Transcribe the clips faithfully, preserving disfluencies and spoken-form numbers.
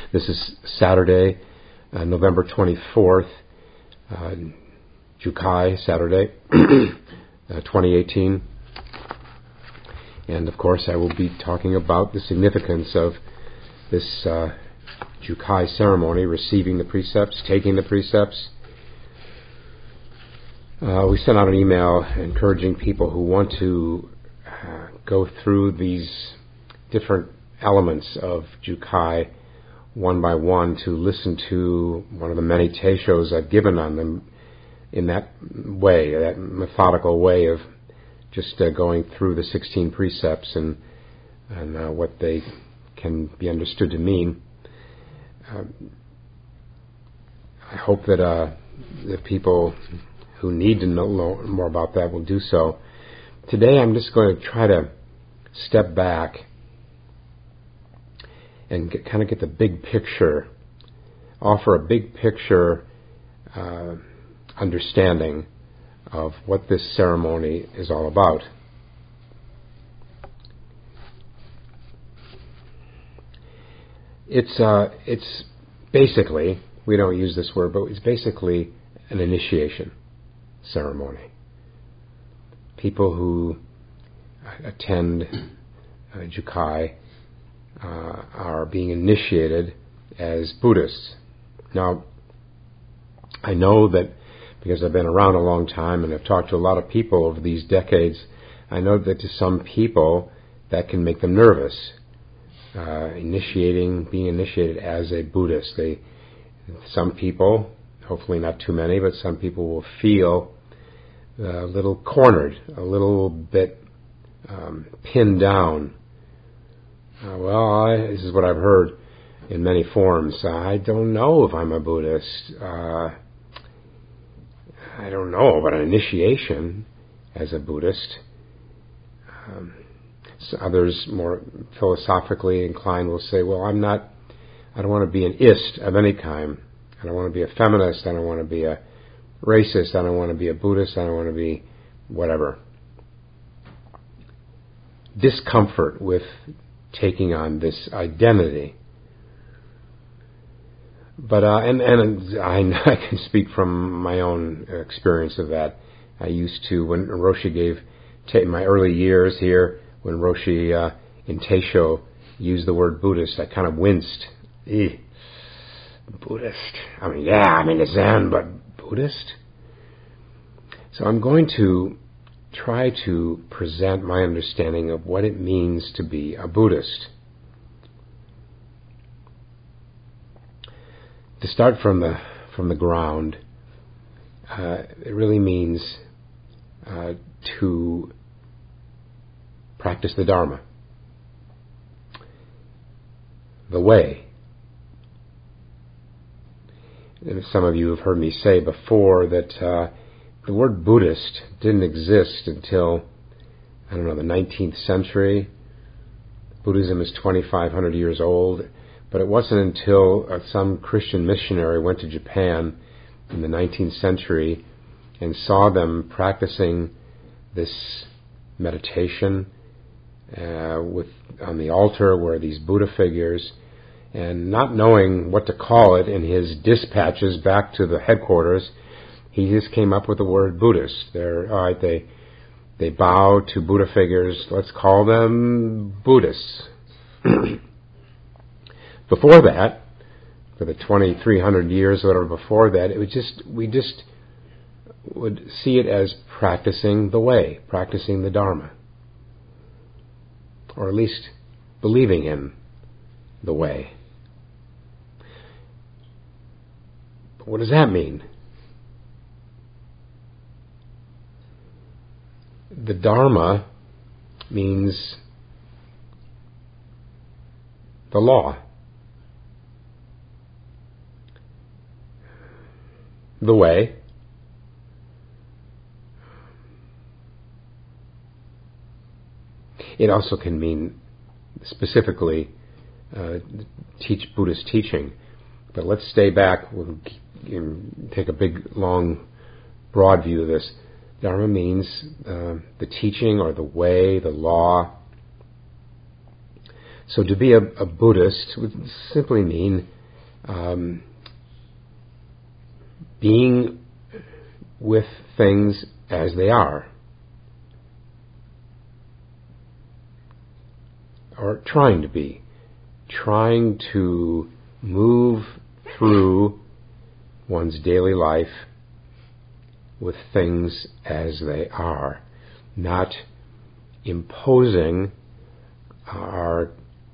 This is Saturday, uh, November twenty-fourth, uh, Jukai Saturday, uh, twenty eighteen. And of course I will be talking about the significance of this uh, Jukai ceremony, receiving the precepts, taking the precepts. Uh, we sent out an email encouraging people who want to uh, go through these different elements of Jukai one by one to listen to one of the many teishos I've given on them in that way, that methodical way of just uh, going through the sixteen precepts and and uh, what they can be understood to mean. Uh, I hope that uh, the people who need to know more about that will do so. Today I'm just going to try to step back and get, kind of get the big picture, offer a big picture uh, understanding of what this ceremony is all about. It's uh, it's basically, we don't use this word, but it's basically an initiation ceremony. People who attend uh, Jukai uh, are being initiated as Buddhists. Now, I know that because I've been around a long time and I've talked to a lot of people over these decades, I know that to some people that can make them nervous. Uh, initiating, being initiated as a Buddhist. They, some people, hopefully not too many, but some people will feel a little cornered, a little bit um, pinned down. Uh, well, I, this is what I've heard in many forms. I don't know if I'm a Buddhist. Uh, I don't know about an initiation as a Buddhist. Um, so others, more philosophically inclined, will say, well, I'm not, I don't want to be an ist of any kind. I don't want to be a feminist. I don't want to be a racist. I don't want to be a Buddhist. I don't want to be whatever. Discomfort with taking on this identity. But uh, and and I, I can speak from my own experience of that. I used to, when Roshi gave, t- in my early years here, when Roshi uh, in Teisho used the word Buddhist, I kind of winced. Eh, Buddhist. I mean, yeah, I mean, it's Zen, but Buddhist? So I'm going to try to present my understanding of what it means to be a Buddhist. To start from the from the ground, uh, it really means uh, to practice the Dharma, the way. And some of you have heard me say before that uh, the word Buddhist didn't exist until, I don't know, the nineteenth century. Buddhism is twenty-five hundred years old. But it wasn't until uh, some Christian missionary went to Japan in the nineteenth century and saw them practicing this meditation uh, with on the altar were these Buddha figures, and not knowing what to call it in his dispatches back to the headquarters, he just came up with the word Buddhist. They're, all right, they they bow to Buddha figures. Let's call them Buddhists. Before that, for the twenty-three hundred years or whatever before that, it was just we just would see it as practicing the way, practicing the Dharma, or at least believing in the way. But what does that mean? The Dharma means the law. The way. It also can mean specifically uh, teach Buddhist teaching. But let's stay back, we'll take a big, long, broad view of this. Dharma means uh, the teaching or the way, the law. So to be a, a Buddhist would simply mean um, being with things as they are, or trying to be, trying to move through one's daily life with things as they are, not imposing our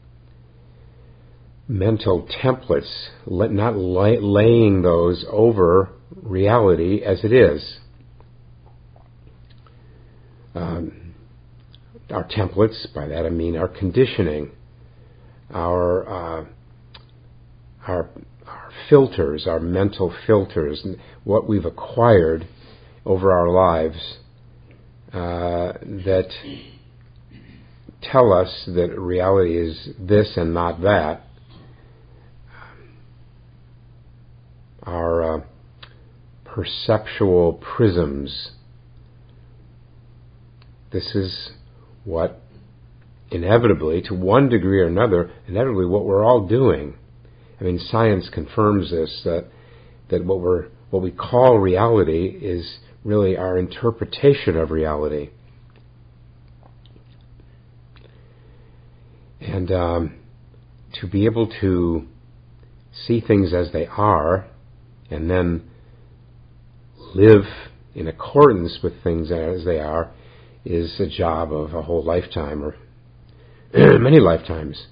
mental templates, not lay, laying those over reality as it is. Um, our templates, by that I mean our conditioning, our uh, our our filters, our mental filters, what we've acquired over our lives uh, that tell us that reality is this and not that. Our uh, perceptual prisms. This is what inevitably, to one degree or another, inevitably what we're all doing. I mean, science confirms this, that that what we're what we call reality is really our interpretation of reality. And um, to be able to see things as they are, and then live in accordance with things as they are, is a job of a whole lifetime, or many lifetimes.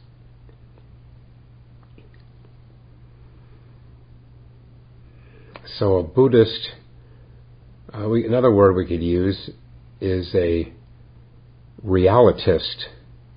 So a Buddhist, uh, we, another word we could use is a realitist.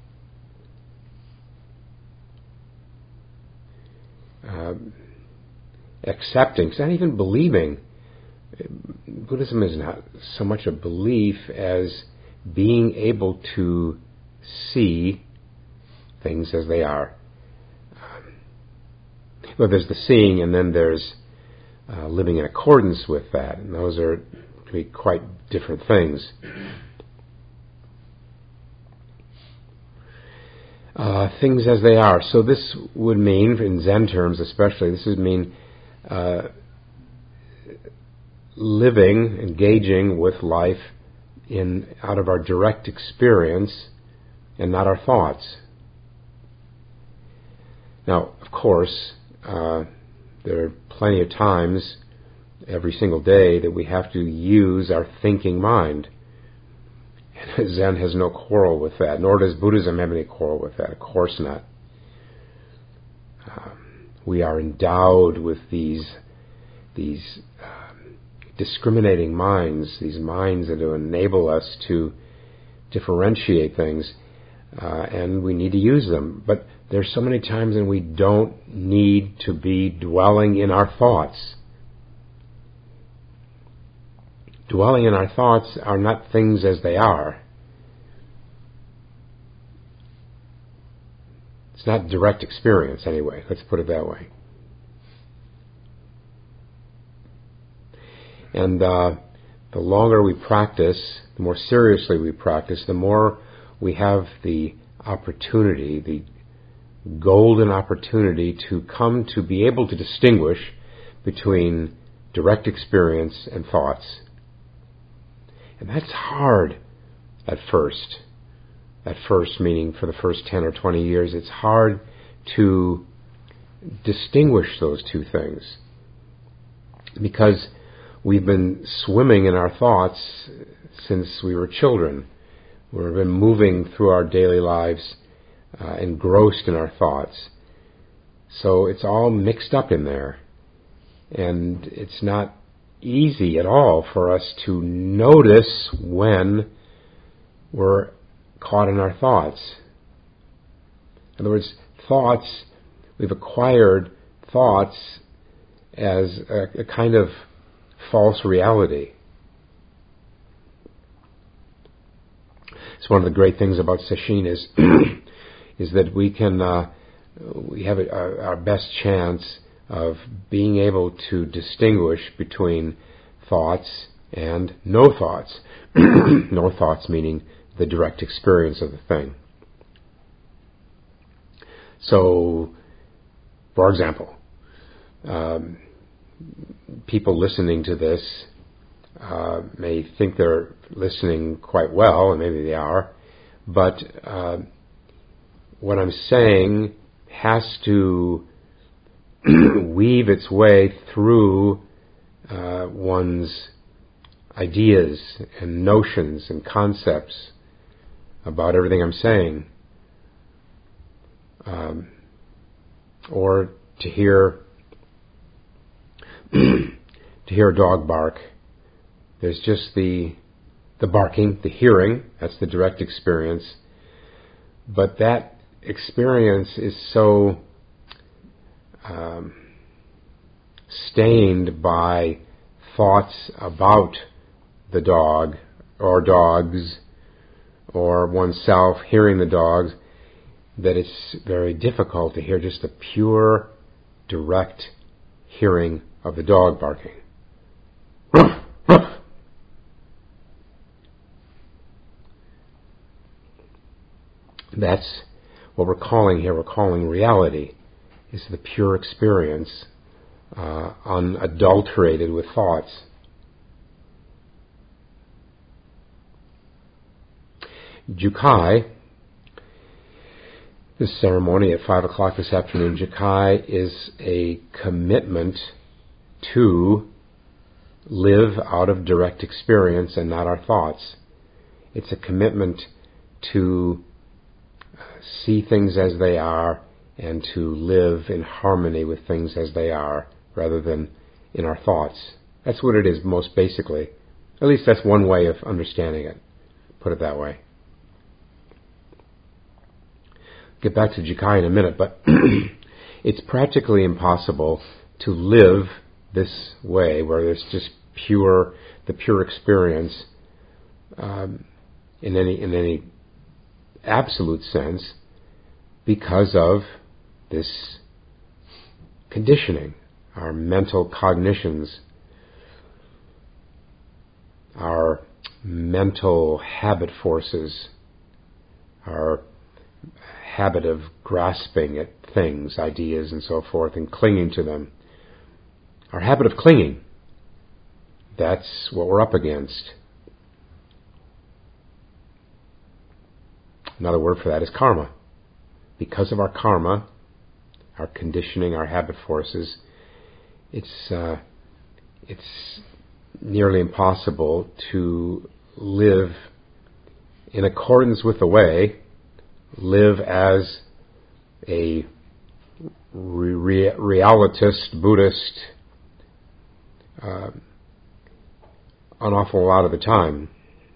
Uh, accepting, it's not even believing. Buddhism is not so much a belief as being able to see things as they are. Um, well, there's the seeing, and then there's uh, living in accordance with that, and those are can be quite different things. Uh, things as they are. So this would mean, in Zen terms especially, this would mean uh, living, engaging with life in out of our direct experience and not our thoughts. Now, of course, uh, there are plenty of times every single day that we have to use our thinking mind. And Zen has no quarrel with that, nor does Buddhism have any quarrel with that. Of course not. Um, we are endowed with these these um, discriminating minds, these minds that enable us to differentiate things, uh, and we need to use them. But there's so many times when we don't need to be dwelling in our thoughts. Dwelling in our thoughts are not things as they are. It's not direct experience anyway, let's put it that way. And uh, the longer we practice, the more seriously we practice, the more we have the opportunity, the golden opportunity to come to be able to distinguish between direct experience and thoughts. And that's hard at first. At first, meaning for the first ten or twenty years, it's hard to distinguish those two things. Because we've been swimming in our thoughts since we were children. We've been moving through our daily lives uh, engrossed in our thoughts. So it's all mixed up in there. And it's not easy at all for us to notice when we're caught in our thoughts. In other words, thoughts, we've acquired thoughts as a, a kind of false reality. It's one of the great things about Sesshin is is that we can uh, we have a, our, our best chance of being able to distinguish between thoughts and no thoughts. No thoughts meaning the direct experience of the thing. So, for example, um, people listening to this uh, may think they're listening quite well, and maybe they are, but uh, what I'm saying has to weave its way through uh, one's ideas and notions and concepts about everything I'm saying. Um, or to hear to hear a dog bark, there's just the the barking, the hearing, that's the direct experience. But that experience is so um, stained by thoughts about the dog or dogs or oneself hearing the dogs that it's very difficult to hear just the pure, direct hearing of the dog barking. That's what we're calling here, we're calling reality, is the pure experience, uh, unadulterated with thoughts. Jukai, this ceremony at five o'clock this afternoon, Jukai is a commitment to live out of direct experience and not our thoughts. It's a commitment to see things as they are and to live in harmony with things as they are rather than in our thoughts. That's what it is most basically. At least that's one way of understanding it. Put it that way. Get back to Jukai in a minute, but it's practically impossible to live this way where there's just pure, the pure experience um, in any in any absolute sense because of this conditioning, our mental cognitions, our mental habit forces, our habit of grasping at things, ideas and so forth and clinging to them. Our habit of clinging, that's what we're up against. Another word for that is karma. Because of our karma, our conditioning, our habit forces, it's uh, it's nearly impossible to live in accordance with the way, live as a re- realitist Buddhist uh, an awful lot of the time.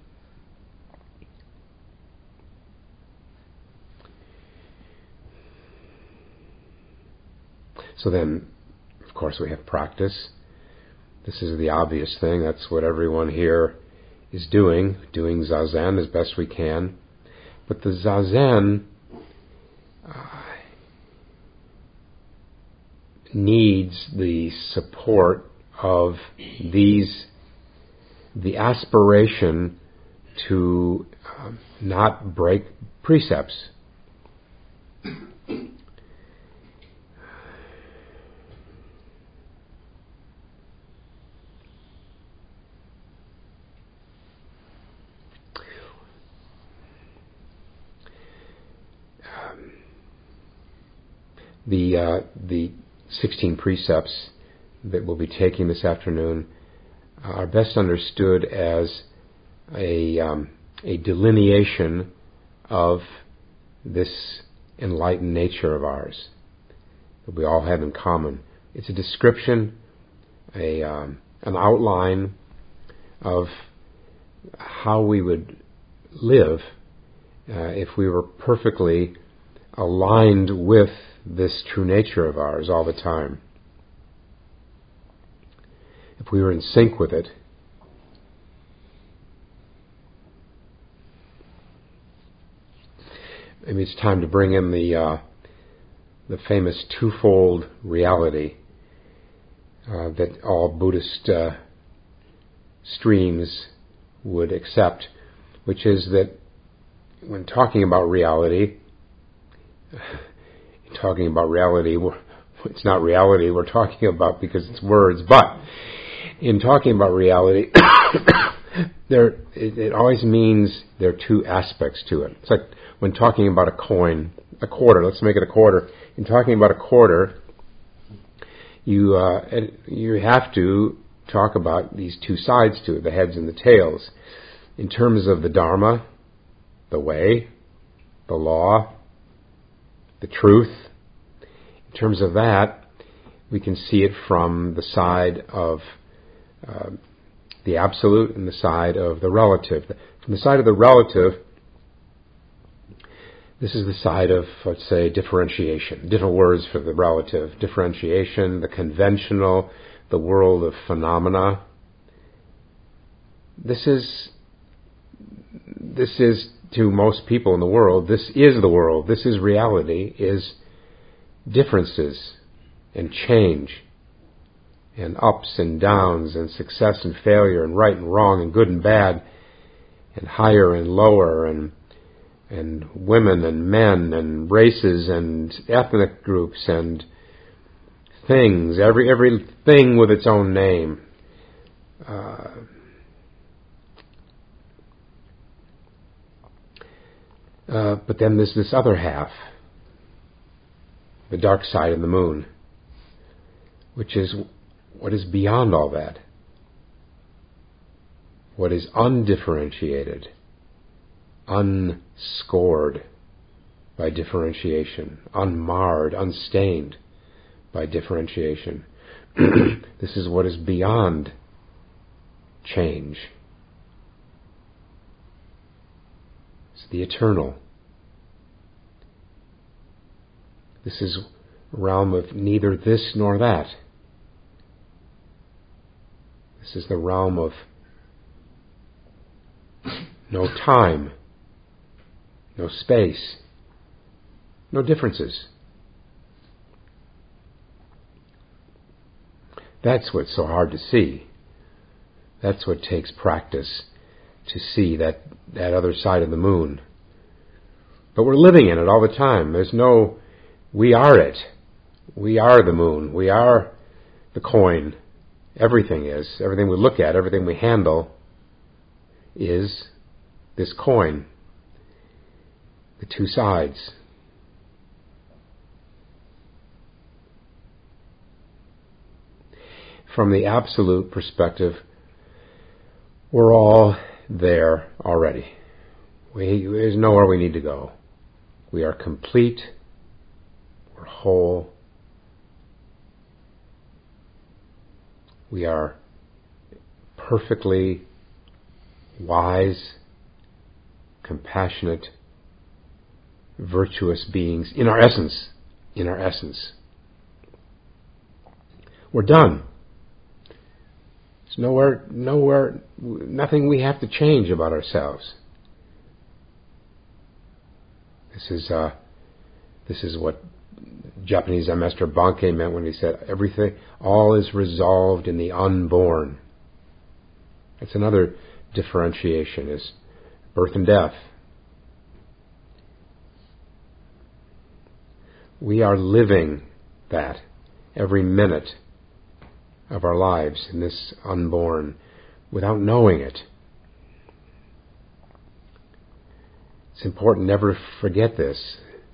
So then, of course, we have practice. This is the obvious thing. That's what everyone here is doing, doing Zazen as best we can. But the Zazen uh, needs the support of these, the aspiration to uh, not break precepts. The uh, the sixteen precepts that we'll be taking this afternoon are best understood as a um, a delineation of this enlightened nature of ours that we all have in common. It's a description, a um, an outline of how we would live uh, if we were perfectly aligned with this true nature of ours all the time. If we were in sync with it. Maybe it's time to bring in the uh, the famous twofold reality uh, that all Buddhist uh, streams would accept, which is that when talking about reality, talking about reality it's not reality we're talking about because it's words, but in talking about reality, there it, it always means there are two aspects to it. It's like when talking about a coin, a quarter, let's make it a quarter. In talking about a quarter, you uh, you have to talk about these two sides to it, the heads and the tails. In terms of the Dharma, the way, the law, the truth, in terms of that, we can see it from the side of uh, the absolute and the side of the relative. From the side of the relative, this is the side of, let's say, differentiation. Different words for the relative. Differentiation, the conventional, the world of phenomena. This is, this is, to most people in the world, this is the world, this is reality, is differences and change and ups and downs and success and failure and right and wrong and good and bad and higher and lower and and women and men and races and ethnic groups and things, every everything with its own name. Uh, uh, but then there's this other half, the dark side of the moon, which is what is beyond all that, what is undifferentiated, unscored by differentiation, unmarred, unstained by differentiation. This is what is beyond change. It's the eternal. This is a realm of neither this nor that. This is the realm of no time, no space, no differences. That's what's so hard to see. That's what takes practice to see that, that other side of the moon. But we're living in it all the time. There's no, we are it. We are the moon. We are the coin. Everything is. Everything we look at, everything we handle is this coin. The two sides. From the absolute perspective, we're all there already. We, there's nowhere we need to go. We are complete. We're whole. We are perfectly wise, compassionate, virtuous beings in our essence. In our essence. We're done. There's nowhere, nowhere, nothing we have to change about ourselves. This is, uh, this is what Japanese Zen Master Bankei meant when he said, everything, all is resolved in the unborn. That's another differentiation, is birth and death. We are living that every minute of our lives in this unborn without knowing it. It's important never to forget this.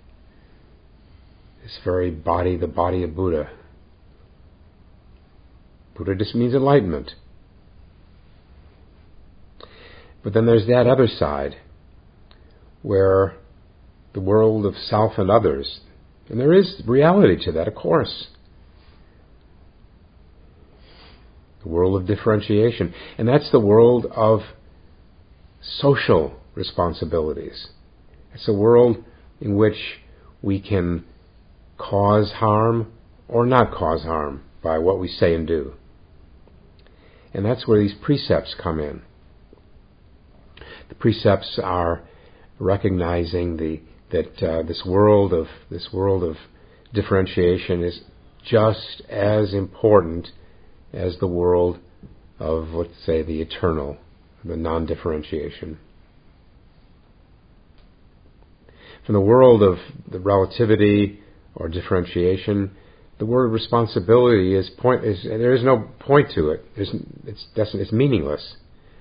This very body, the body of Buddha. Buddha just means enlightenment. But then there's that other side, where the world of self and others, and there is reality to that, of course. The world of differentiation. And that's the world of social responsibilities. It's a world in which we can cause harm or not cause harm by what we say and do. And that's where these precepts come in. The precepts are recognizing the that uh, this world of this world of differentiation is just as important as the world of, let's say, the eternal, the non-differentiation. From the world of the relativity or differentiation, the word responsibility is point is there is no point to it. There's, it's doesn't it's meaningless.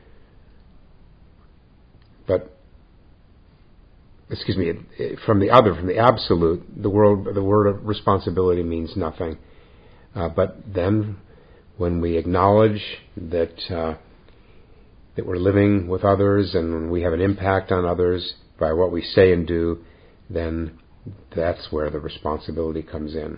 But excuse me, from the other, from the absolute, the word the word of responsibility means nothing. Uh, but then, when we acknowledge that uh, that we're living with others and we have an impact on others by what we say and do, then that's where the responsibility comes in.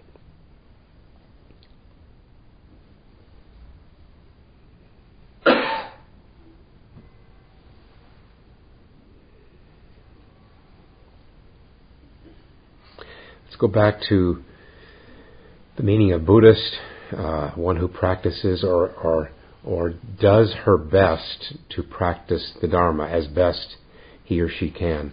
Let's go back to the meaning of Buddhist, uh, one who practices or, or or does her best to practice the Dharma as best he or she can.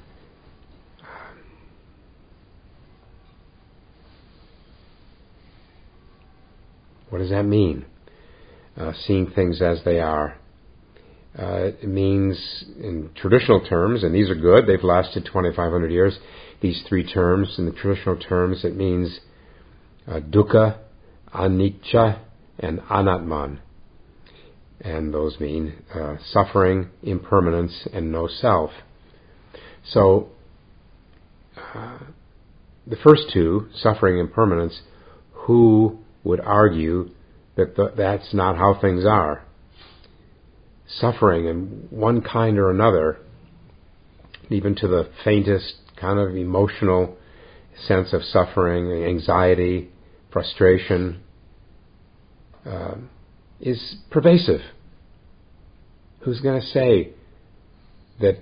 What does that mean? Uh, seeing things as they are. Uh, it means, in traditional terms, and these are good, they've lasted twenty-five hundred years, these three terms, in the traditional terms, it means uh, dukkha, anicca, and anatman. And those mean uh, suffering, impermanence, and no self. So, uh, the first two, suffering and impermanence, who would argue that the, that's not how things are? Suffering in one kind or another, even to the faintest kind of emotional sense of suffering, anxiety, frustration, uh, is pervasive. Who's going to say that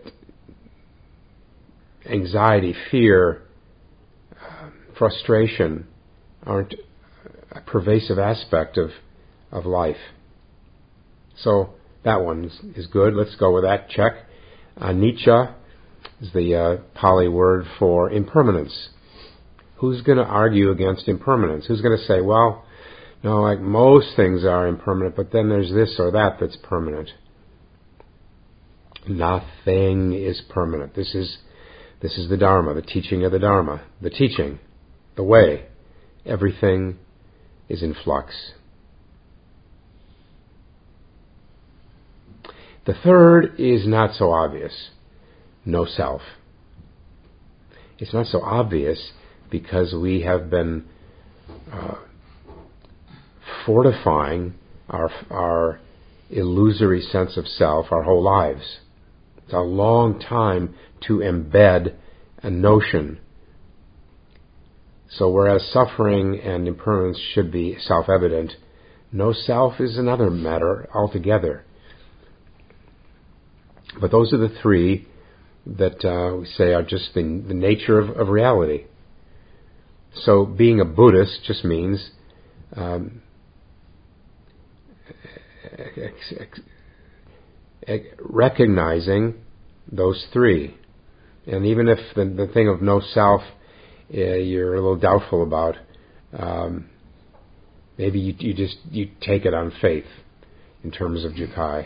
anxiety, fear, uh, frustration aren't a pervasive aspect of, of life? So that one is, is good. Let's go with that. Check. Anicca is the uh, Pali word for impermanence. Who's going to argue against impermanence? Who's going to say, well, no, like most things are impermanent, but then there's this or that that's permanent. Nothing is permanent. This is this is the Dharma, the teaching of the Dharma, the teaching, the way. Everything is in flux. The third is not so obvious. No self. It's not so obvious because we have been uh, fortifying our our illusory sense of self our whole lives. It's a long time to embed a notion. So whereas suffering and impermanence should be self-evident, no self is another matter altogether. But those are the three that uh, we say are just the, the nature of, of reality. So being a Buddhist just means um, ex- ex- ex- recognizing those three. And even if the, the thing of no self uh, you're a little doubtful about, um, maybe you, you just you take it on faith in terms of Jukai.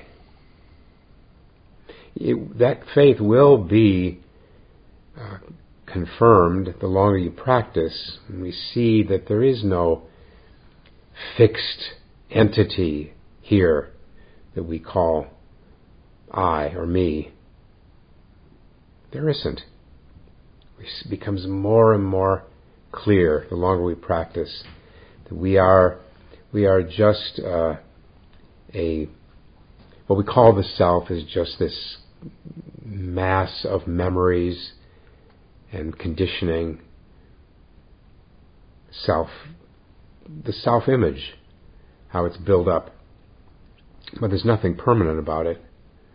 It, that faith will be uh, confirmed the longer you practice, and we see that there is no fixed entity here that we call I or me. There isn't. It becomes more and more clear the longer we practice that we are we are just uh, a what we call the self is just this mass of memories and conditioning, self, the self-image, how it's built up. But there's nothing permanent about it.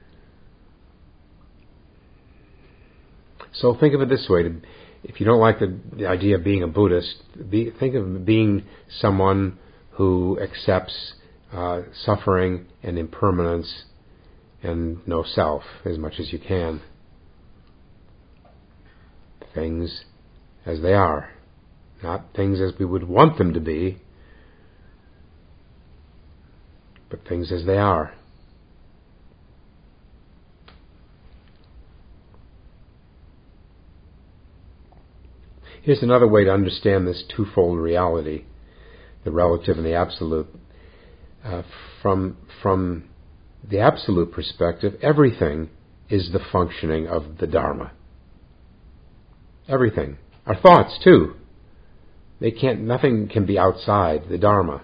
So think of it this way. If you don't like the, the idea of being a Buddhist, be, think of being someone who accepts uh, suffering and impermanence and no self as much as you can. Things as they are, not things as we would want them to be, but things as they are. Here's another way to understand this twofold reality. the relative and the absolute. Uh, from from the absolute perspective, everything is the functioning of the Dharma. Everything. Our thoughts, too. They can't, nothing can be outside the Dharma.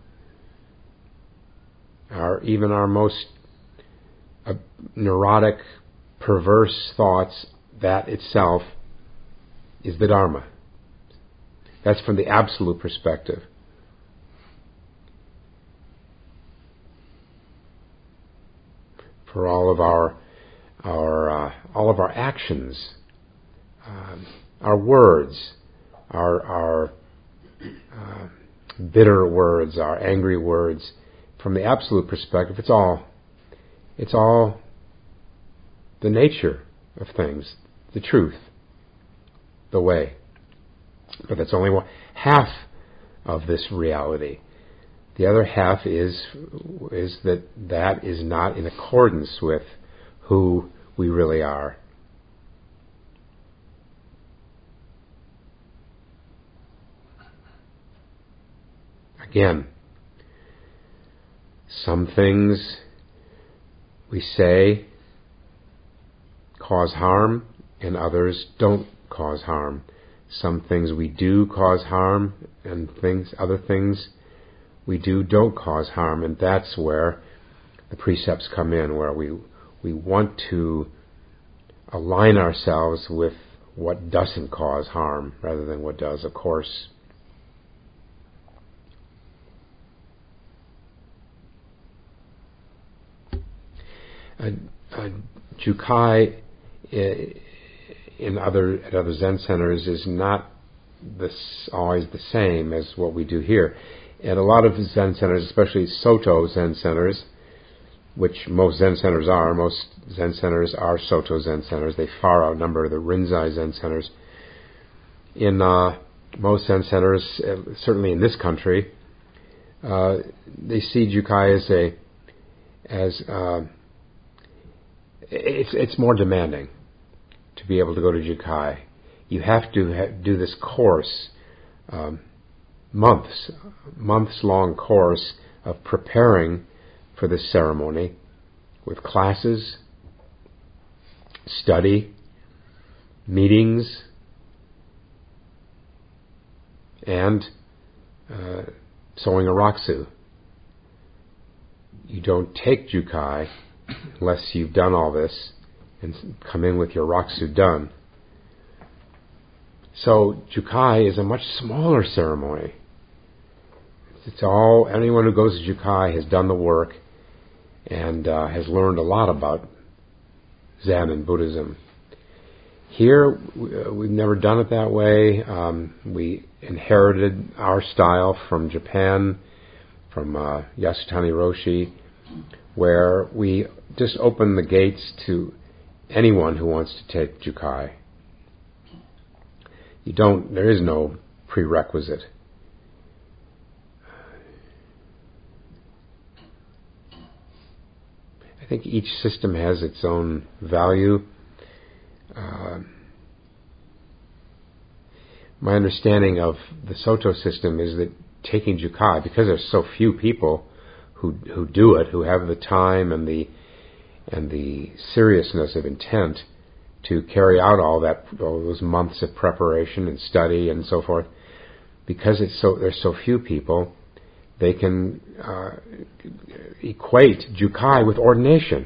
Our, even our most uh, neurotic, perverse thoughts, that itself is the Dharma. That's from the absolute perspective. For all of our, our uh, all of our actions, um, our words, our our uh, bitter words, our angry words, from the absolute perspective, it's all it's all the nature of things, the truth, the way. But that's only one half of this reality. The other half is is that that is not in accordance with who we really are. Again, some things we say cause harm and others don't cause harm. Some things we do cause harm and things, other things we do don't cause harm, and that's where the precepts come in, where we we want to align ourselves with what doesn't cause harm rather than what does, of course. Uh, uh, Jukai in other at other Zen centers is not this, always the same as what we do here. At a lot of Zen centers, especially Soto Zen centers, which most Zen centers are, most Zen centers are Soto Zen centers. They far outnumber the Rinzai Zen centers. In uh, most Zen centers, uh, certainly in this country, uh, they see Jukai as a as uh, it's it's more demanding to be able to go to Jukai. You have to ha- do this course. Um, months, months-long course of preparing for this ceremony with classes, study, meetings, and uh, sewing a rakusu. You don't take Jukai unless you've done all this and come in with your rakusu done. So Jukai is a much smaller ceremony. It's all, anyone who goes to Jukai has done the work and uh, has learned a lot about Zen and Buddhism. Here, we've never done it that way. Um, we inherited our style from Japan, from uh, Yasutani Roshi, where we just open the gates to anyone who wants to take Jukai. You don't, there is no prerequisite. I think each system has its own value. Uh, my understanding of the Soto system is that taking Jukai, because there's so few people who who do it, who have the time and the and the seriousness of intent to carry out all that, all those months of preparation and study and so forth, because it's so there's so few people, they can uh, equate Jukai with ordination.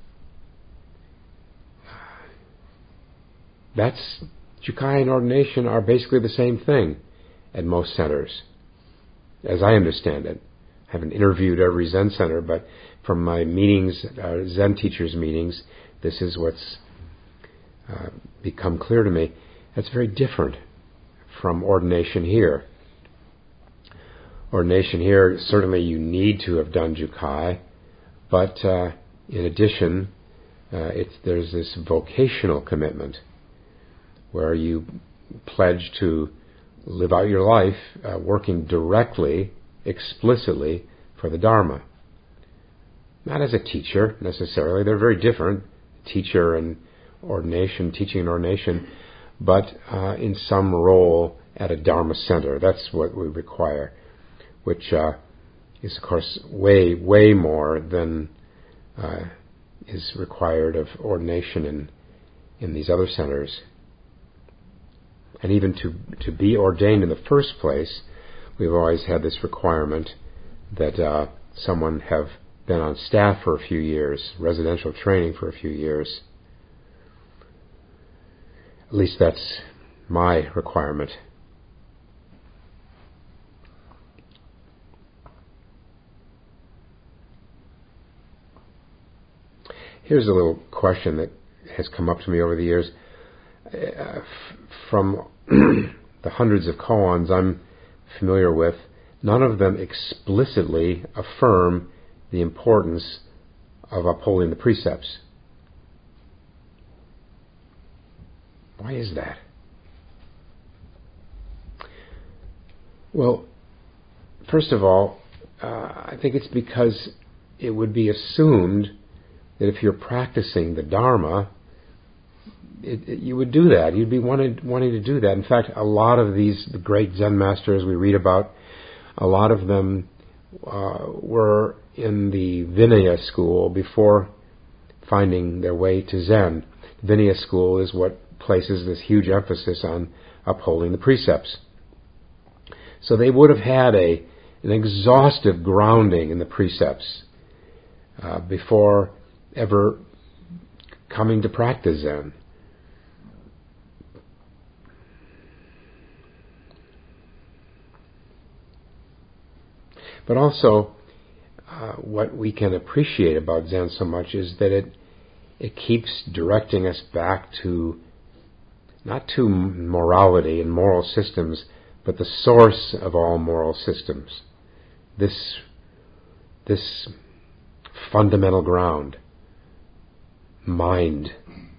That's Jukai and ordination are basically the same thing at most centers, as I understand it. I haven't interviewed every Zen center, but from my meetings, uh, Zen teachers' meetings, this is what's uh, become clear to me. That's very different from ordination here. Ordination here, certainly you need to have done Jukai, but uh, in addition, uh, it's, there's this vocational commitment where you pledge to live out your life uh, working directly, explicitly for the Dharma. Not as a teacher, necessarily. They're very different, teacher and ordination, teaching and ordination, but uh, in some role at a Dharma center. That's what we require. which uh, is, of course, way, way more than uh, is required of ordination in, in these other centers. And even to, to be ordained in the first place, we've always had this requirement that uh, someone have been on staff for a few years, residential training for a few years. At least that's my requirement. Here's a little question that has come up to me over the years. Uh, f- from the hundreds of koans I'm familiar with, none of them explicitly affirm the importance of upholding the precepts. Why is that? Well, first of all, uh, I think it's because it would be assumed that if you're practicing the Dharma, it, it, you would do that. You'd be wanted, wanting to do that. In fact, a lot of these the great Zen masters we read about, a lot of them uh, were in the Vinaya school before finding their way to Zen. The Vinaya school is what places this huge emphasis on upholding the precepts. So they would have had a an exhaustive grounding in the precepts uh, before ever coming to practice Zen. But also, uh, what we can appreciate about Zen so much is that it it keeps directing us back to, not to morality and moral systems, but the source of all moral systems. This, this fundamental ground, mind,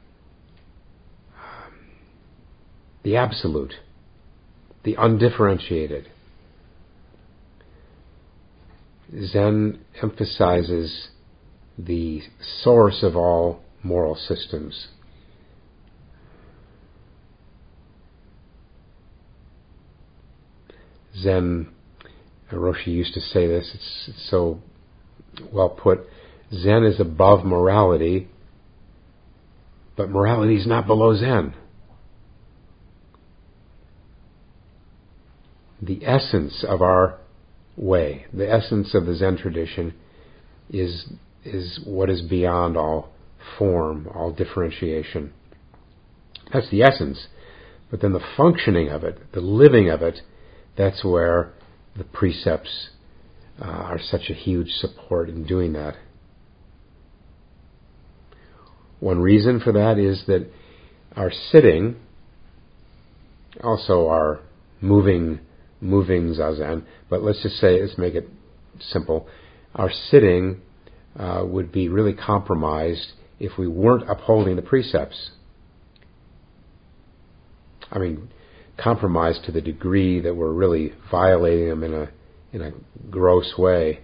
the absolute, the undifferentiated. Zen emphasizes the source of all moral systems. Zen, Roshi used to say this, it's, it's so well put, Zen is above morality, but morality is not below Zen. The essence of our way, the essence of the Zen tradition is is what is beyond all form, all differentiation. That's the essence. But then the functioning of it, the living of it, that's where the precepts uh, are such a huge support in doing that. One reason for that is that our sitting, also our moving, moving zazen, but let's just say, let's make it simple, our sitting uh, would be really compromised if we weren't upholding the precepts. I mean, compromised to the degree that we're really violating them in a in a gross way.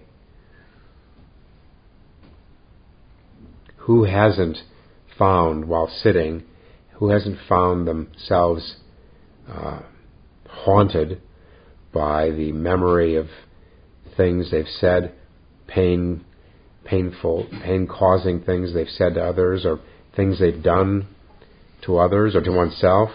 Who hasn't found while sitting, who hasn't found themselves uh, haunted by the memory of things they've said, pain, painful, pain-causing things they've said to others, or things they've done to others or to oneself?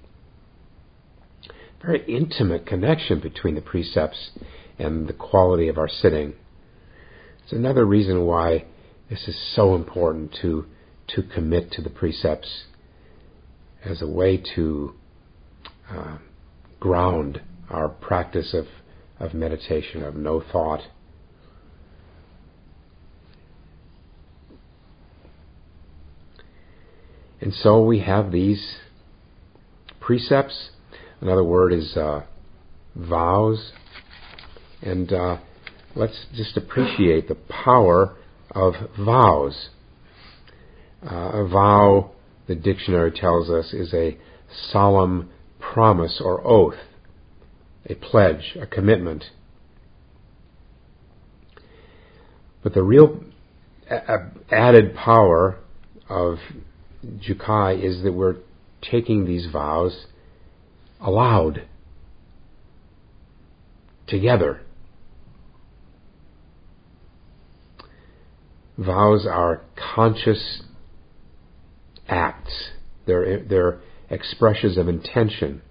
Very intimate connection between the precepts and the quality of our sitting. It's another reason why this is so important to to commit to the precepts as a way to uh, ground our practice of, of meditation, of no thought. And so we have these precepts. Another word is uh, vows. And uh, let's just appreciate the power of vows. Uh, a vow, the dictionary tells us, is a solemn promise or oath, a pledge, a commitment. But the real a- added power of Jukai is that we're taking these vows aloud, together. Vows are conscious acts. They're, they're expressions of intention.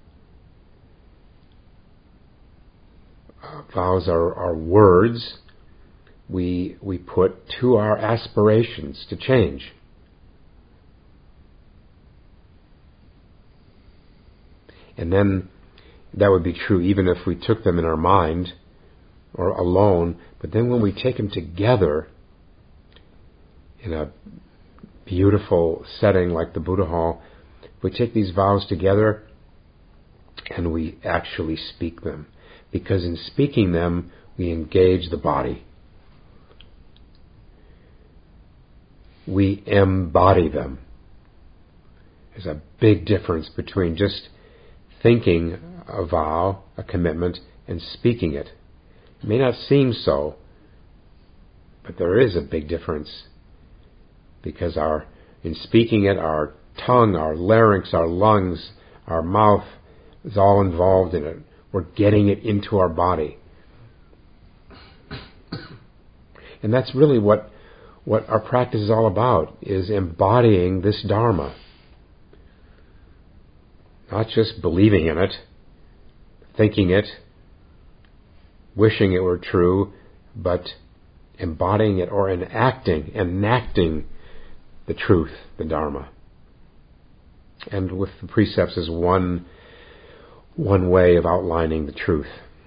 Uh, vows are, are words we we put to our aspirations to change. And then that would be true even if we took them in our mind or alone, but then when we take them together in a beautiful setting like the Buddha Hall, we take these vows together and we actually speak them. Because in speaking them, we engage the body. We embody them. There's a big difference between just thinking a vow, a commitment, and speaking it. It may not seem so, but there is a big difference. Because our, in speaking it, our tongue, our larynx, our lungs, our mouth is all involved in it. We're getting it into our body. And that's really what, what our practice is all about, is embodying this Dharma. Not just believing in it, thinking it, wishing it were true, but embodying it or enacting, enacting the truth, the Dharma. And with the precepts as one, one way of outlining the truth.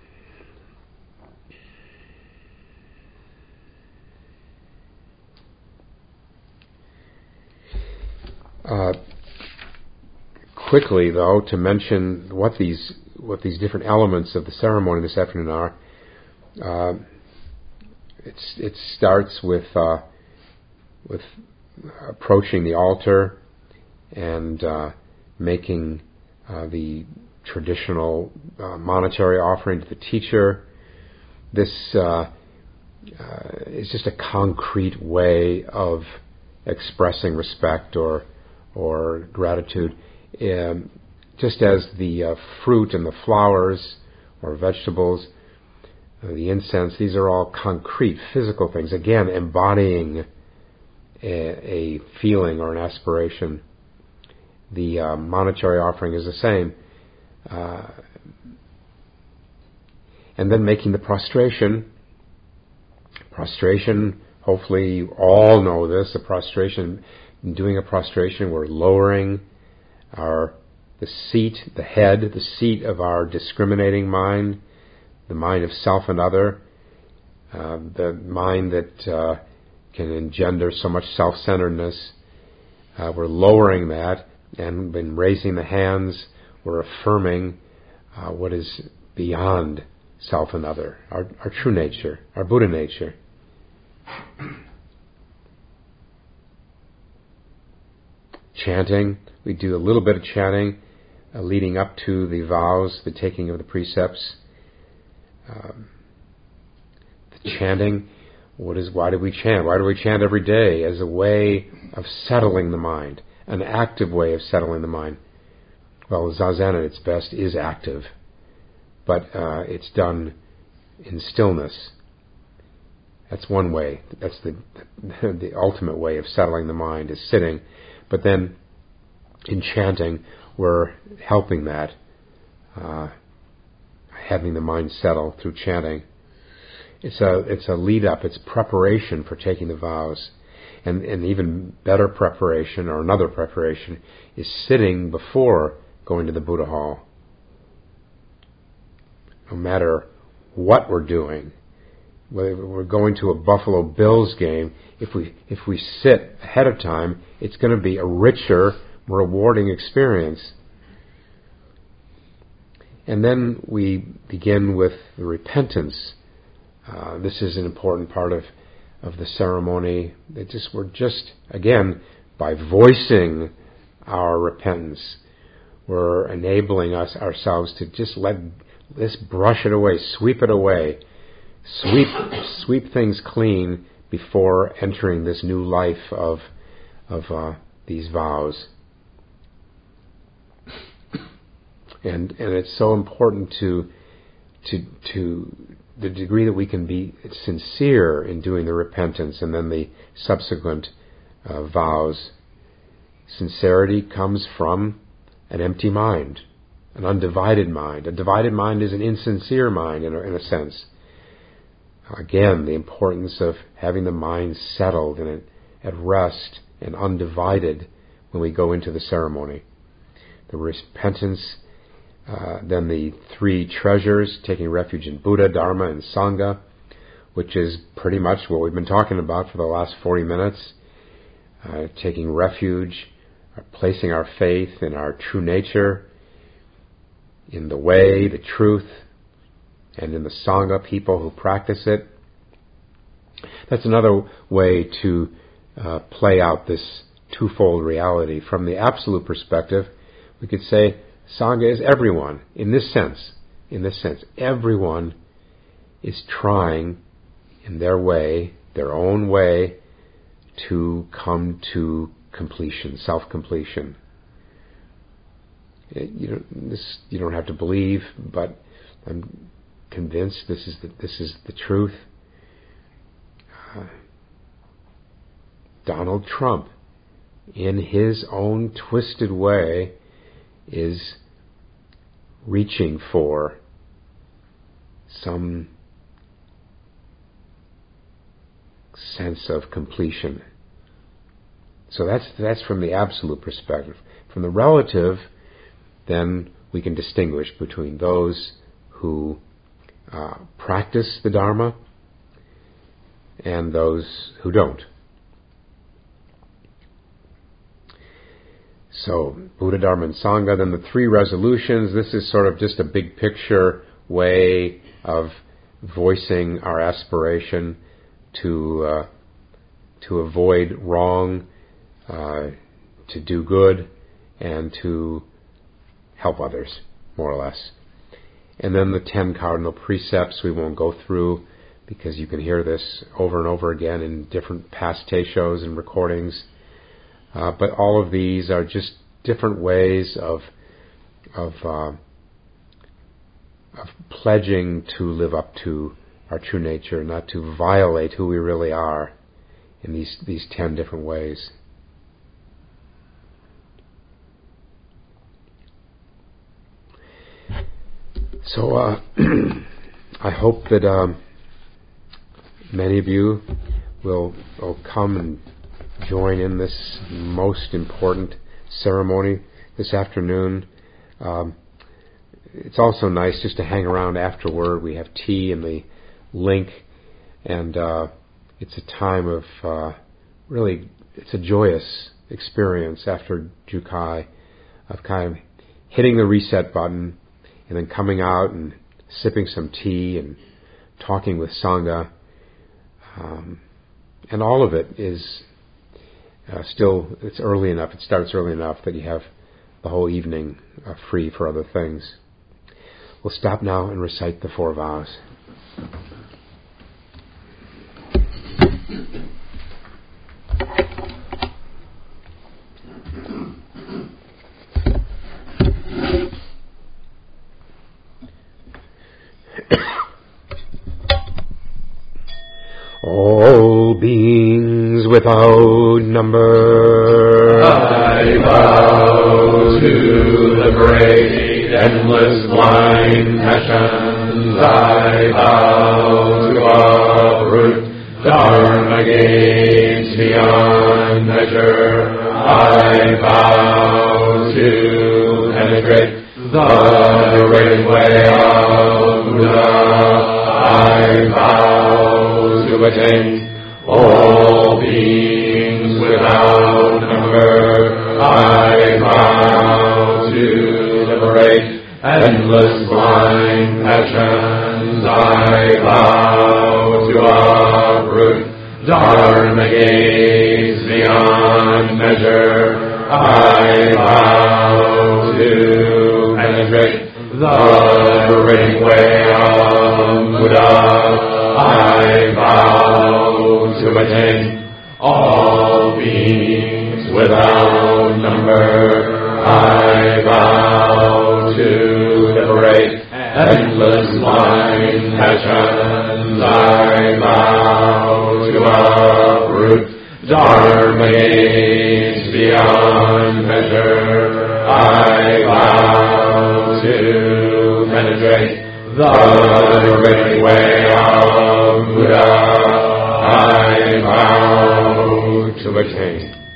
Uh, quickly, though, to mention what these what these different elements of the ceremony this afternoon are. Uh, it's, it starts with uh, with approaching the altar and uh, making uh, the traditional uh, monetary offering to the teacher. This uh, uh, is just a concrete way of expressing respect or or gratitude. Um, just as the uh, fruit and the flowers or vegetables, uh, the incense, these are all concrete, physical things. Again, embodying a, a feeling or an aspiration. The uh, monetary offering is the same. Uh, and then making the prostration. Prostration, hopefully you all know this, the prostration, in doing a prostration, we're lowering our the seat, the head, the seat of our discriminating mind, the mind of self and other, uh, the mind that uh, can engender so much self-centeredness. Uh, we're lowering that, and in raising the hands, we're affirming uh, what is beyond self and other, our, our true nature, our Buddha nature. Chanting, we do a little bit of chanting uh, leading up to the vows, the taking of the precepts. Um, the chanting, what is? Why do we chant? Why do we chant every day? As a way of settling the mind, an active way of settling the mind. Well, Zazen at its best is active, but uh, it's done in stillness. That's one way. That's the, the the ultimate way of settling the mind, is sitting. But then, in chanting, we're helping that, uh, having the mind settle through chanting. It's a it's a lead up. It's preparation for taking the vows, and and even better preparation, or another preparation, is sitting before going to the Buddha Hall. No matter what we're doing, whether we're going to a Buffalo Bills game, if we if we sit ahead of time, it's going to be a richer, rewarding experience. And then we begin with the repentance. Uh, this is an important part of, of the ceremony. It just we're just again by voicing our repentance, we're enabling us ourselves to just let this brush it away, sweep it away. Sweep sweep things clean before entering this new life of of uh, these vows. And and it's so important to to to the degree that we can be sincere in doing the repentance and then the subsequent uh, vows, sincerity comes from an empty mind, an undivided mind. A divided mind is an insincere mind in a, in a sense. Again, the importance of having the mind settled and at rest and undivided when we go into the ceremony. The repentance, uh, then the three treasures, taking refuge in Buddha, Dharma, and Sangha, which is pretty much what we've been talking about for the last forty minutes. Uh, taking refuge, uh, placing our faith in our true nature, in the way, the truth, and in the Sangha, people who practice it. That's another way to uh, play out this twofold reality. From the absolute perspective, we could say Sangha is everyone. In this sense, in this sense, everyone is trying in their way, their own way, to come to completion, self-completion. It, you don't, this you don't have to believe, but I'm convinced this is the, this is the truth. Uh, Donald Trump, in his own twisted way, is reaching for some sense of completion. So that's that's from the absolute perspective. From the relative, then we can distinguish between those who uh, practice the Dharma and those who don't. So, Buddha, Dharma, and Sangha, then the three resolutions. This is sort of just a big picture way of voicing our aspiration to uh, to avoid wrong, uh, to do good, and to help others, more or less. And then the ten cardinal precepts we won't go through, because you can hear this over and over again in different past shows and recordings. Uh, but all of these are just different ways of of, uh, of pledging to live up to our true nature, not to violate who we really are in these these ten different ways. So uh, I hope that um, many of you will, will come and join in this most important ceremony this afternoon. Um, it's also nice just to hang around afterward. We have tea in the link, and uh, it's a time of uh, really, it's a joyous experience after Jukai of kind of hitting the reset button and then coming out and sipping some tea and talking with Sangha. Um, and all of it is uh, still, it's early enough, it starts early enough that you have the whole evening uh, free for other things. We'll stop now and recite the four vows. All beings without number, I vow to liberate endless blind passions. I vow to uproot dharma gates beyond measure. I vow to penetrate the great way of Buddha. I vow to attain all beings without number. I vow to liberate endless blind passions. I vow to uproot dharma gates beyond measure. I vow to penetrate the great way of Buddha. I vow to attain all beings without number. I vow to liberate endless blind passion. beyond measure. I vow to penetrate the great way of Buddha. I vow to attain